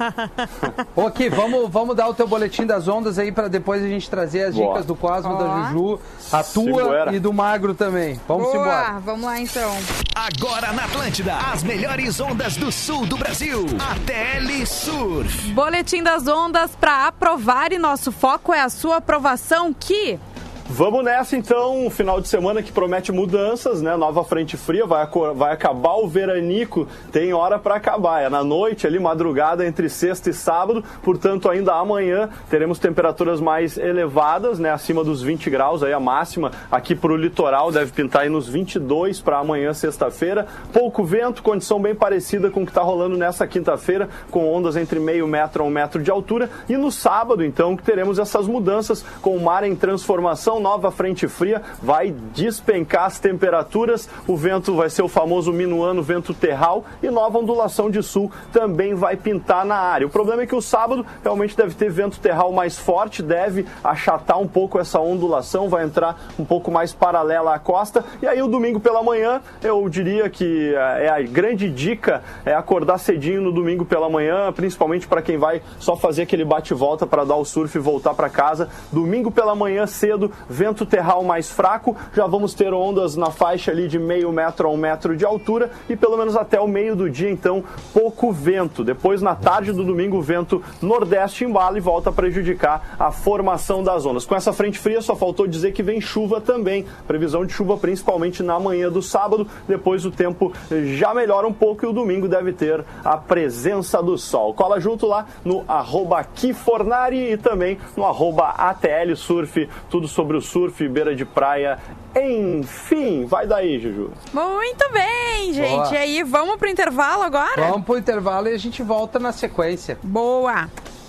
Ok, vamos dar o teu boletim das ondas aí pra depois a gente trazer as dicas do Cosmo, da Juju, a tua e do Magro também. Vamos embora. Vamos lá então. Agora na Atlântida, as melhores ondas do sul do Brasil. ATL Surf. Boletim das ondas pra aprovar e nosso foco é a sua aprovação que... Vamos nessa então, um final de semana que promete mudanças, né? Nova frente fria, vai acabar o veranico, tem hora para acabar, é na noite ali, madrugada entre sexta e sábado, portanto ainda amanhã teremos temperaturas mais elevadas, né? Acima dos 20 graus, aí a máxima aqui pro litoral deve pintar aí nos 22 para amanhã, sexta-feira, pouco vento, condição bem parecida com o que está rolando nessa quinta-feira, com ondas entre meio metro a 1 metro de altura, e no sábado então que teremos essas mudanças com o mar em transformação, nova frente fria, vai despencar as temperaturas, o vento vai ser o famoso minuano, vento terral, e nova ondulação de sul também vai pintar na área. O problema é que o sábado realmente deve ter vento terral mais forte, deve achatar um pouco essa ondulação, vai entrar um pouco mais paralela à costa, e aí o domingo pela manhã, eu diria que é a grande dica é acordar cedinho no domingo pela manhã, principalmente para quem vai só fazer aquele bate-volta para dar o surf e voltar para casa. Domingo pela manhã cedo, vento terral mais fraco, já vamos ter ondas na faixa ali de meio metro a 1 metro de altura e pelo menos até o meio do dia, então, pouco vento. Depois, na tarde do domingo, o vento nordeste embala e volta a prejudicar a formação das ondas. Com essa frente fria, só faltou dizer que vem chuva também. Previsão de chuva principalmente na manhã do sábado, depois o tempo já melhora um pouco e o domingo deve ter a presença do sol. Cola junto lá no @Kifornari e também no @ATL Surf, tudo sobre o surf, beira de praia, enfim. Vai daí, Juju. Muito bem, gente. Boa. E aí, vamos pro intervalo agora? Vamos pro intervalo e a gente volta na sequência. Boa.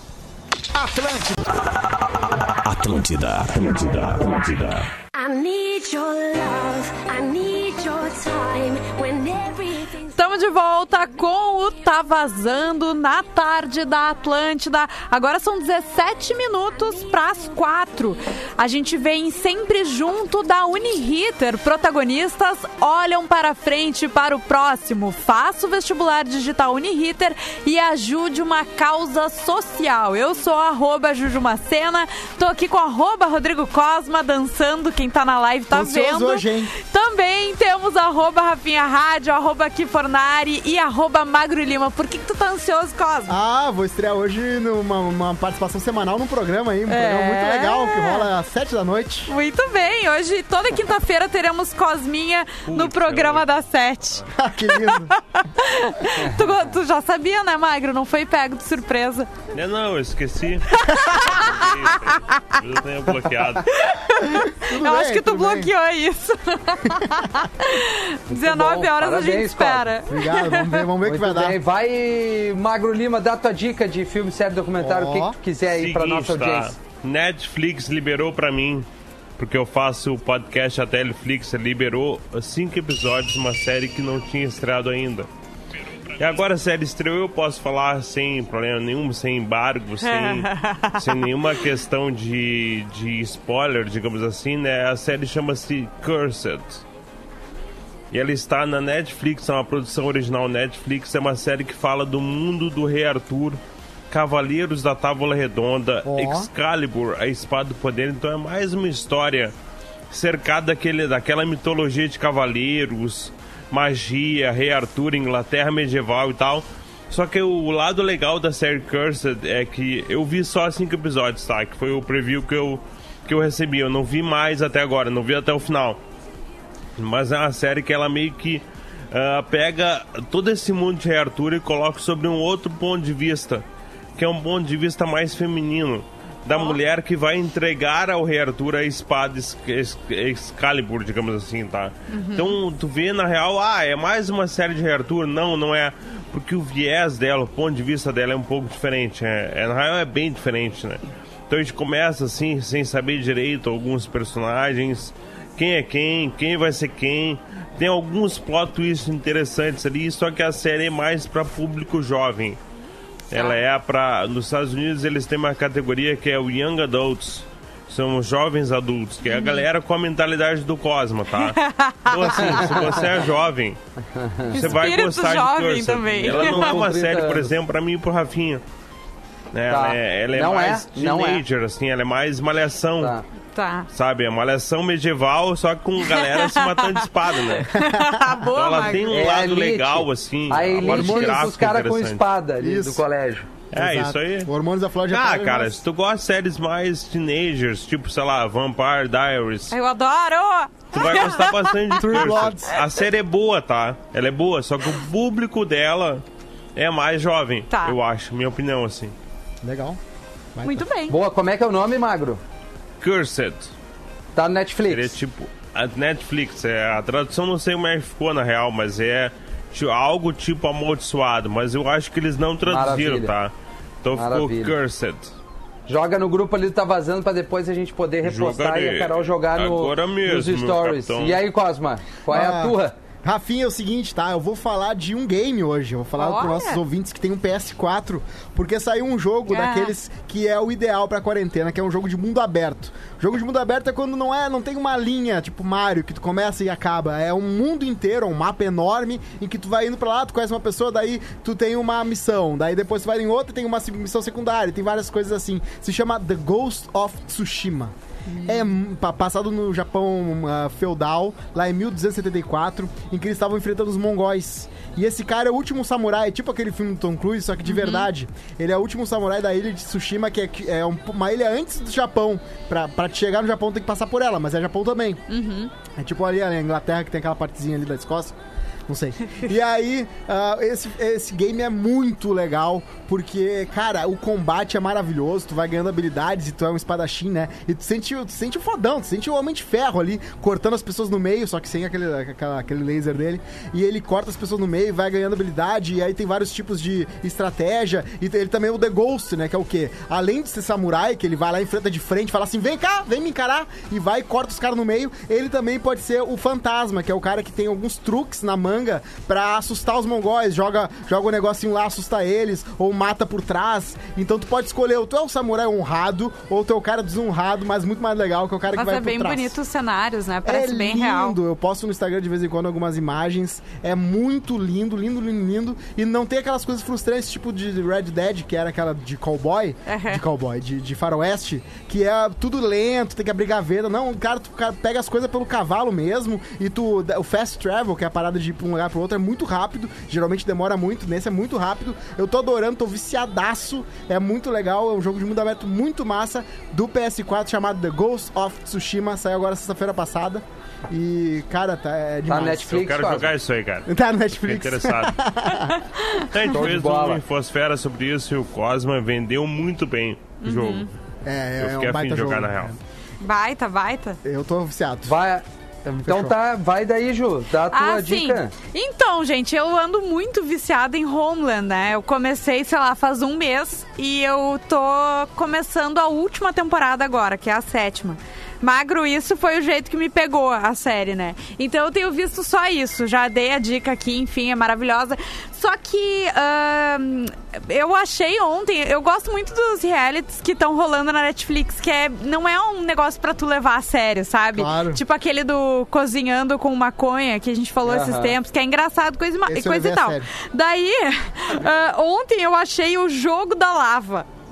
Atlântida. I need your love, I need your time when everything's... Estamos de volta com o Tá Vazando na tarde da Atlântida. Agora são 17 minutos para as 4. A gente vem sempre junto da Uniriter. Protagonistas olham para frente para o próximo. Faça o vestibular digital Uniriter e ajude uma causa social. Eu sou @Jujumacena. Tô aqui com @Rodrigo Cosma dançando. Quem tá na live tá vendo. Hoje, hein? Também temos @Rafinha Rádio, @Kifornari e @Magro Lima. Por que tu tá ansioso, Cosma? Vou estrear hoje numa participação semanal num programa aí, programa muito legal, que rola às 7 da noite. Muito bem, hoje, toda quinta-feira, teremos Cosminha no programa das 7. Que lindo. Tu já sabia, né, Magro? Não foi pego de surpresa. Não, eu esqueci. Eu tenho bloqueado. Eu acho que tu bloqueou isso. 19 horas Parabéns, a gente espera. Obrigado, vamos ver o que vai dar. Bem. Vai, Magro Lima, dá tua dica de filme, série, documentário, o que tu quiser aí pra nossa audiência. Netflix liberou pra mim, porque eu faço o podcast até Netflix, liberou 5 episódios, uma série que não tinha estreado ainda. E agora a série estreou, eu posso falar sem problema nenhum, sem embargo, sem nenhuma questão de spoiler, digamos assim, né? A série chama-se Cursed. E ela está na Netflix, é uma produção original Netflix, é uma série que fala do mundo do Rei Arthur, Cavaleiros da Távola Redonda, Excalibur, a Espada do Poder. Então é mais uma história cercada daquela mitologia de cavaleiros, magia, Rei Arthur, Inglaterra medieval e tal. Só que o lado legal da série Cursed é que eu vi só 5 episódios, tá? Que foi o preview que eu recebi. Eu não vi mais até agora, não vi até o final. Mas é uma série que ela meio que pega todo esse mundo de Rei Arthur e coloca sobre um outro ponto de vista, que é um ponto de vista mais feminino, da mulher que vai entregar ao Rei Arthur a espada Excalibur, digamos assim, tá? Então, tu vê, na real, é mais uma série de Rei Arthur? Não é, porque o viés dela, o ponto de vista dela é um pouco diferente, na real é bem diferente, né? Então a gente começa assim, sem saber direito alguns personagens, quem é quem vai ser quem. Tem alguns plot twists interessantes ali, só que a série é mais para público jovem. Ela é nos Estados Unidos eles têm uma categoria que é o Young Adults. São os jovens adultos, que é a galera com a mentalidade do Cosma, tá? Então assim, se você é jovem, você vai gostar de Cursed. Também. Ela não é uma série, por exemplo, pra mim e pro Rafinha. Ela é mais teenager, assim, ela é mais malhação. Tá. Sabe, é malhação medieval, só que com galera se matando de espada, né? Boa, então ela tem um lado legal, assim. A elite dos caras com espada ali do colégio. Isso aí. Hormônios da Flor já cara, se tu gosta de séries mais teenagers, tipo, sei lá, Vampire Diaries. Eu adoro! Tu vai gostar bastante de Cursed. A série é boa, tá? Ela é boa, só que o público dela é mais jovem, eu acho, minha opinião, assim. Legal. Muito bem. Boa, como é que é o nome, Magro? Cursed. Tá no Netflix. Seria tipo a Netflix. A tradução não sei como é que ficou na real, mas é algo tipo amaldiçoado. Mas eu acho que eles não traduziram, tá? Então ficou Cursed. Joga no grupo ali do Tá Vazando pra depois a gente poder repostar e a Carol jogar nos stories. E aí, Cosma, qual é a tua? Rafinha, é o seguinte, tá? Eu vou falar de um game hoje. Eu vou falar para nossos ouvintes que tem um PS4, porque saiu um jogo daqueles que é o ideal pra quarentena, que é um jogo de mundo aberto. Jogo de mundo aberto é quando não tem uma linha, tipo Mario, que tu começa e acaba. É um mundo inteiro, um mapa enorme, em que tu vai indo pra lá, tu conhece uma pessoa, daí tu tem uma missão. Daí depois tu vai em outra, tem uma missão secundária, tem várias coisas assim. Se chama The Ghost of Tsushima. É passado no Japão feudal, lá em 1274, em que eles estavam enfrentando os mongóis. E esse cara é o último samurai, tipo aquele filme do Tom Cruise, só que de verdade. Ele é o último samurai da ilha de Tsushima, que é uma ilha antes do Japão. Pra te chegar no Japão tem que passar por ela, mas é Japão também. É tipo ali a Inglaterra, que tem aquela partezinha ali da Escócia. Não sei. E aí, esse game é muito legal, porque, cara, o combate é maravilhoso, tu vai ganhando habilidades e tu é um espadachim, né? E tu sente o fodão, tu sente o Homem de Ferro ali, cortando as pessoas no meio, só que sem aquele laser dele. E ele corta as pessoas no meio, vai ganhando habilidade, e aí tem vários tipos de estratégia. E ele também é o The Ghost, né? Que é o quê? Além de ser samurai, que ele vai lá e enfrenta de frente, fala assim, vem cá, vem me encarar, e vai e corta os caras no meio. Ele também pode ser o fantasma, que é o cara que tem alguns truques na manga pra assustar os mongóis, joga um negocinho lá, assusta eles, ou mata por trás. Então tu pode escolher, ou tu é o samurai honrado, ou tu é o cara desonrado, mas muito mais legal, que é o cara que vai por trás. Mas é bem bonito os cenários, né? Parece bem real. Eu posto no Instagram de vez em quando algumas imagens. É muito lindo, lindo, lindo, lindo. E não tem aquelas coisas frustrantes, tipo de Red Dead, que era aquela de cowboy, de faroeste, que é tudo lento, tem que abrir gaveta. Não, o cara pega as coisas pelo cavalo mesmo, e o fast travel, que é a parada de ir pra um lugar pro outro, é muito rápido. Geralmente demora muito, nesse é muito rápido. Eu tô adorando, tô viciadaço. É muito legal, é um jogo de mundo aberto muito massa, do PS4, chamado The Ghost of Tsushima. Saiu agora sexta-feira passada. E, cara, é demais. Tá na Netflix, eu quero jogar isso aí, cara. Tá na Netflix. Fiquei interessado. A gente fez uma infosfera sobre isso e o Cosma vendeu muito bem o jogo. Eu fiquei afim de jogar, na real. Baita. Eu tô viciado. Então tá, vai daí, Ju, dá a tua dica. Então, gente, eu ando muito viciada em Homeland, né? Eu comecei, sei lá, faz um mês e eu tô começando a última temporada agora, que é a 7ª. Magro, isso foi o jeito que me pegou a série, né? Então eu tenho visto só isso, já dei a dica aqui, enfim, é maravilhosa. Só que eu achei ontem, eu gosto muito dos realities que estão rolando na Netflix, que não é um negócio pra tu levar a sério, sabe? Claro. Tipo aquele do Cozinhando com Maconha, que a gente falou esses tempos, que é engraçado, coisa e tal. Daí, ontem eu achei o Jogo da Lava.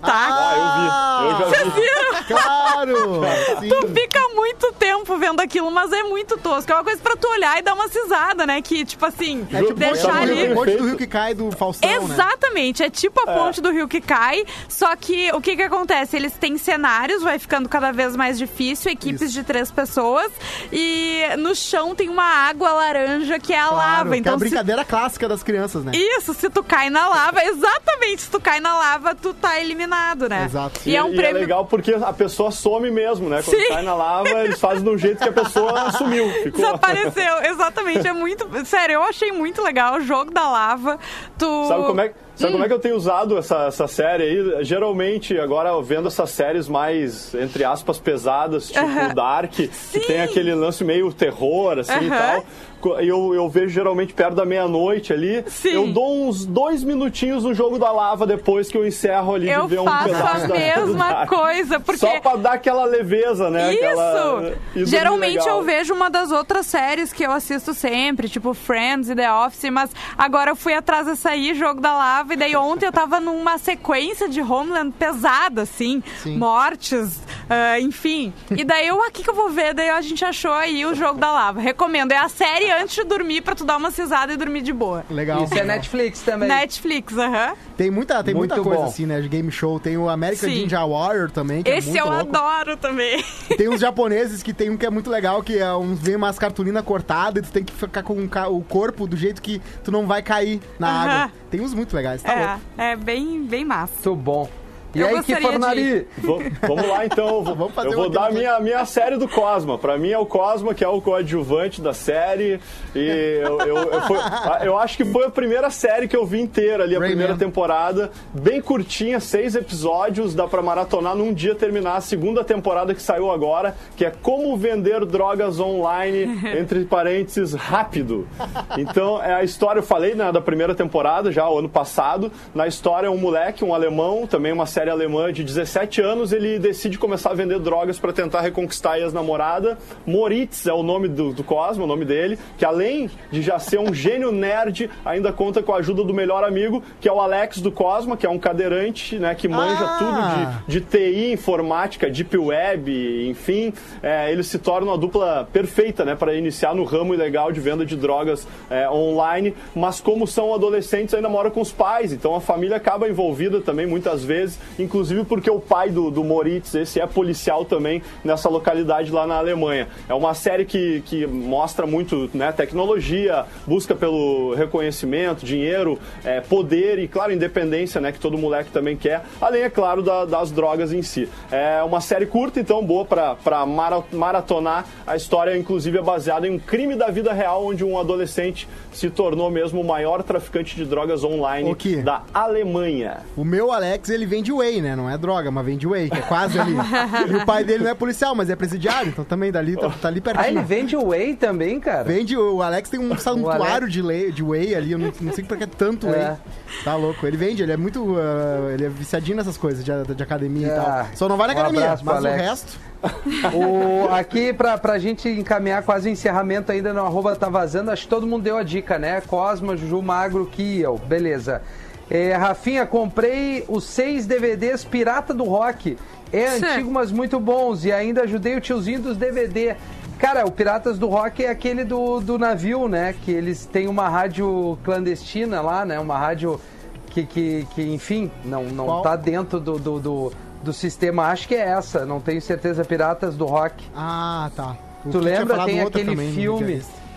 tá? Eu já vi. Claro! Sim. Tu fica muito tempo vendo aquilo, mas é muito tosco. É uma coisa pra tu olhar e dar uma cisada, né? Que, tipo assim, É tipo deixar ali... Ponte do Rio que cai do Faustão, né? Exatamente, é tipo a ponte do rio que cai, só que o que acontece? Eles têm cenários, vai ficando cada vez mais difícil, equipes de 3 pessoas, e no chão tem uma água laranja que é a lava. Que é Então, a brincadeira clássica das crianças, né? Isso, se tu cai na lava, exatamente, se tu cai na lava, tu tá eliminado, né? Exato. E é um E prêmio... é legal porque a pessoa some mesmo, né? Quando Sim. cai na lava, eles fazem de um jeito que a pessoa sumiu. Ficou... Desapareceu, exatamente, é muito... Sério, eu achei muito legal o jogo da lava. Sabe como é que eu tenho usado essa série aí? Geralmente, agora vendo essas séries mais, entre aspas, pesadas, tipo Dark, que tem aquele lance meio terror, assim, e tal. Eu vejo geralmente perto da meia-noite ali. Sim. Eu dou uns 2 minutinhos no jogo da lava depois que eu encerro ali de ver um pedaço Eu faço a mesma coisa, porque... Só pra dar aquela leveza, né? Isso! Geralmente eu vejo uma das outras séries que eu assisto sempre, tipo Friends e The Office, mas agora eu fui atrás dessa aí, Jogo da Lava, e daí ontem eu tava numa sequência de Homeland pesada, assim, mortes, enfim. E daí o que eu vou ver? Daí a gente achou aí o Jogo da Lava. Recomendo, é a série antes de dormir pra tu dar uma cisada e dormir de boa. Legal. Isso é Netflix também. Netflix, Tem muita Muito coisa bom. assim, né? De game show. Tem o American Sim. Ninja Warrior também, que Esse é muito eu louco. adoro também. Tem uns japoneses que tem um que é muito legal, que é vem umas cartolinas cortadas e tu tem que ficar com o corpo do jeito que tu não vai cair na água. Tem uns muito legais, tá louco. É bem massa. Muito bom. E Eu aí, gostaria que fornari? Vamos lá, então. Vamos fazer Eu vou uma dar aqui. a minha série do Cosma. Pra mim é o Cosma, que é o coadjuvante da série. E eu acho que foi a primeira série que eu vi inteira ali, a primeira temporada. Bem curtinha, 6 episódios. Dá pra maratonar num dia, terminar a segunda temporada que saiu agora, que é Como Vender Drogas Online, entre parênteses, rápido. Então, é a história, eu falei, né, da primeira temporada, já o ano passado. Na história, um moleque, um alemão, também uma série alemã de 17 anos, ele decide começar a vender drogas para tentar reconquistar a ex-namorada. Moritz é o nome do Cosmo, o nome dele, que além de já ser um gênio nerd, ainda conta com a ajuda do melhor amigo, que é o Alex do Cosmo, que é um cadeirante, né, que manja tudo de TI, informática, deep web, enfim. Eles se tornam uma dupla perfeita, né, para iniciar no ramo ilegal de venda de drogas online, mas como são adolescentes, ainda moram com os pais, então a família acaba envolvida também muitas vezes, inclusive porque o pai do Moritz, esse é policial também nessa localidade lá na Alemanha. É uma série que mostra muito, né, tecnologia, busca pelo reconhecimento, dinheiro, poder e, claro, independência, né, que todo moleque também quer, além, é claro, das drogas em si. É uma série curta, então boa para maratonar. A história, inclusive, é baseada em um crime da vida real, onde um adolescente se tornou mesmo o maior traficante de drogas online da Alemanha. O meu Alex, ele vende whey, né? Não é droga, mas vende whey, que é quase ali. E o pai dele não é policial, mas é presidiário, então também dali, tá ali pertinho. Ah, ele vende whey também, cara? Vende, o Alex tem um santuário de whey ali, eu não sei porque é tanto whey. Tá louco, ele vende, ele é muito, ele é viciadinho nessas coisas de academia e tal. Só não vai na academia, mas o resto... Aqui, pra gente encaminhar quase o encerramento ainda no @ tá vazando, acho que todo mundo deu a dica, né? Cosma, Juju, Magro, Kiel, beleza. Rafinha, comprei os 6 DVDs Pirata do Rock. Antigo, mas muito bons. E ainda ajudei o tiozinho dos DVD. Cara, o Piratas do Rock é aquele do navio, né? Que eles têm uma rádio clandestina lá, né? Uma rádio que enfim, não tá dentro do sistema. Acho que é essa, não tenho certeza. Piratas do Rock. Ah, tá. Tu lembra? Tem aquele filme...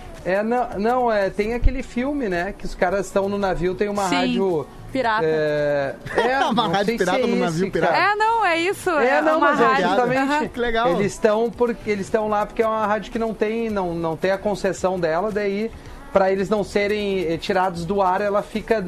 tem aquele filme, né? Que os caras estão no navio, tem uma rádio... pirata. Uma rádio pirata no navio pirata. É isso. É uma rádio. Justamente. Que legal. Eles estão lá porque é uma rádio que não tem a concessão dela, daí... Para eles não serem tirados do ar, ela fica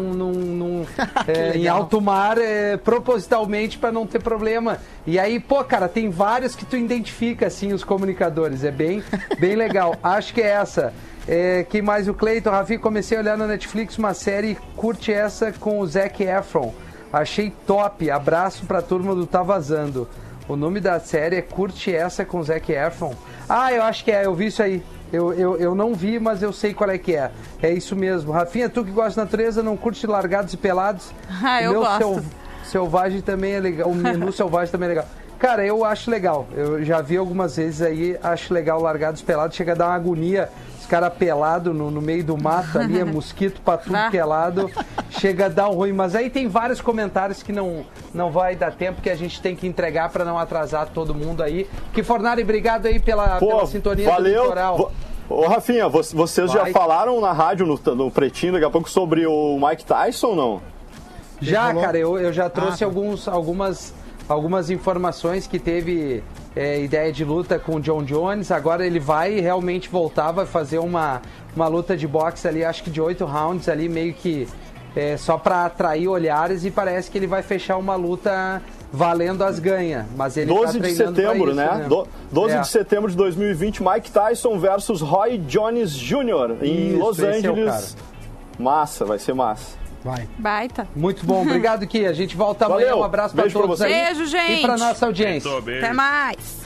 em alto mar propositalmente para não ter problema. E aí, pô, cara, tem vários que tu identifica, assim, os comunicadores. É bem legal. Acho que é essa. Quem mais? O Cleiton, Rafi, comecei a olhar na Netflix uma série, curte essa com o Zac Efron. Achei top. Abraço pra turma do Tá Vazando. O nome da série é Curte Essa com o Zac Efron. Ah, eu acho que eu vi isso aí. Eu não vi, mas eu sei qual é que é. É isso mesmo. Rafinha, tu que gosta de natureza, não curte largados e pelados? Eu gosto. Selvagem também é legal. O menu selvagem também é legal. Cara, eu acho legal. Eu já vi algumas vezes aí, acho legal Largados Pelados. Chega a dar uma agonia. Os caras pelados no meio do mato ali, é mosquito pra tudo que é lado. Chega a dar um ruim. Mas aí tem vários comentários que não vai dar tempo, que a gente tem que entregar pra não atrasar todo mundo aí. Que Fornari, obrigado aí pela sintonia do Litoral. Ô, Rafinha, vocês já falaram na rádio, no Pretinho, daqui a pouco, sobre o Mike Tyson, não? Já, cara, eu já trouxe algumas informações que teve ideia de luta com o John Jones. Agora ele vai realmente voltar, vai fazer uma luta de boxe ali, acho que de 8 rounds ali, meio que só pra atrair olhares, e parece que ele vai fechar uma luta valendo as ganhas. Mas ele 12 de setembro, isso, né? 12 de setembro de 2020, Mike Tyson versus Roy Jones Jr. em Los Angeles. Massa, vai ser massa. Vai. Baita. Muito bom, obrigado, Ki. A gente volta amanhã. Um abraço pra todos aí. Beijo, gente. E pra nossa audiência. Até mais.